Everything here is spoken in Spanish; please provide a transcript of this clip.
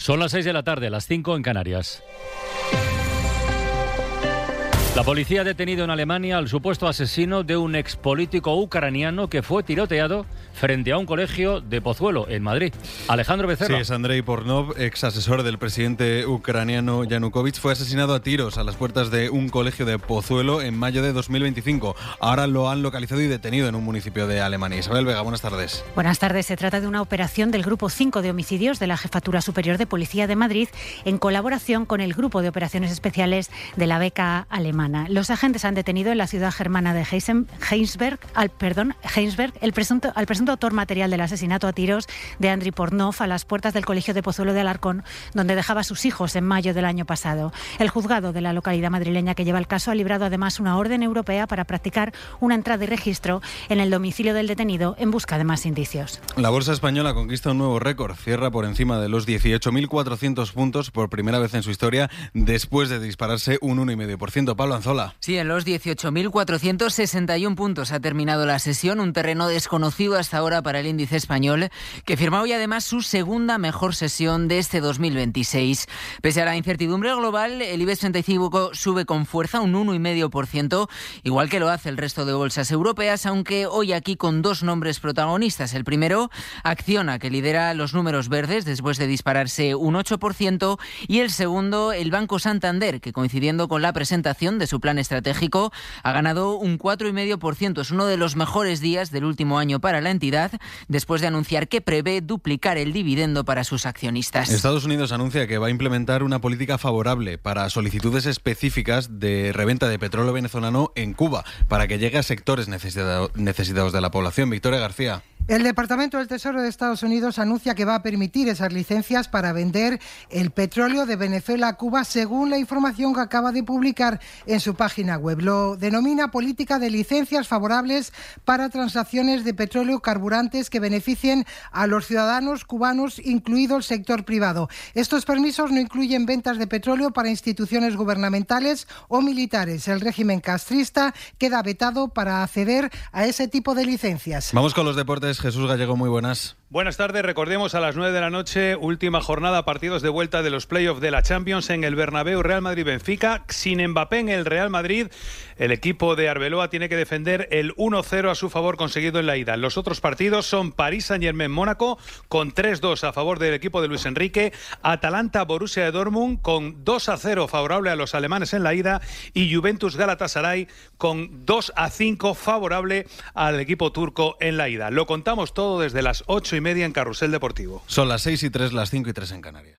Son las 6 de la tarde, las 5 en Canarias. La policía ha detenido en Alemania al supuesto asesino de un expolítico ucraniano que fue tiroteado frente a un colegio de Pozuelo, en Madrid. Alejandro Becerra. Sí, es Andrei Pornov, ex asesor del presidente ucraniano Yanukovych. Fue asesinado a tiros a las puertas de un colegio de Pozuelo en mayo de 2025. Ahora lo han localizado y detenido en un municipio de Alemania. Isabel Vega, buenas tardes. Buenas tardes. Se trata de una operación del Grupo 5 de Homicidios de la Jefatura Superior de Policía de Madrid en colaboración con el Grupo de Operaciones Especiales de la BK alemana. Los agentes han detenido en la ciudad germana de Heinsberg al presunto autor material del asesinato a tiros de Andrei Pornov a las puertas del colegio de Pozuelo de Alarcón, donde dejaba a sus hijos en mayo del año pasado. El juzgado de la localidad madrileña que lleva el caso ha librado además una orden europea para practicar una entrada y registro en el domicilio del detenido en busca de más indicios. La bolsa española conquista un nuevo récord. Cierra por encima de los 18.400 puntos por primera vez en su historia después de dispararse un 1,5%. Pablo Anzola. Sí, en los 18.461 puntos ha terminado la sesión, un terreno desconocido hasta ahora para el índice español, que firma hoy además su segunda mejor sesión de este 2026. Pese a la incertidumbre global, el IBEX 35 sube con fuerza un 1,5%, igual que lo hace el resto de bolsas europeas, aunque hoy aquí con dos nombres protagonistas. El primero, Acciona, que lidera los números verdes después de dispararse un 8%, y el segundo, el Banco Santander, que coincidiendo con la presentación de su plan estratégico ha ganado un 4,5%. Es uno de los mejores días del último año para la entidad, después de anunciar que prevé duplicar el dividendo para sus accionistas. Estados Unidos anuncia que va a implementar una política favorable para solicitudes específicas de reventa de petróleo venezolano en Cuba, para que llegue a sectores necesitados de la población. Victoria García. El Departamento del Tesoro de Estados Unidos anuncia que va a permitir esas licencias para vender el petróleo de Venezuela a Cuba, según la información que acaba de publicar en su página web. Lo denomina política de licencias favorables para transacciones de petróleo carburantes que beneficien a los ciudadanos cubanos, incluido el sector privado. Estos permisos no incluyen ventas de petróleo para instituciones gubernamentales o militares. El régimen castrista queda vetado para acceder a ese tipo de licencias. Vamos con los deportes. Jesús Gallego, muy buenas. Buenas tardes, recordemos a las 9 de la noche, última jornada, partidos de vuelta de los playoffs de la Champions en el Bernabéu, Real Madrid-Benfica. Sin Mbappé en el Real Madrid, el equipo de Arbeloa tiene que defender el 1-0 a su favor conseguido en la ida. Los otros partidos son París Saint-Germain-Mónaco con 3-2 a favor del equipo de Luis Enrique, Atalanta-Borussia de Dortmund con 2-0 favorable a los alemanes en la ida y Juventus-Galatasaray con 2-5 favorable al equipo turco en la ida. Lo contamos todo desde las 8:30 en Carrusel Deportivo. Son las 6:03, las 5:03 en Canarias.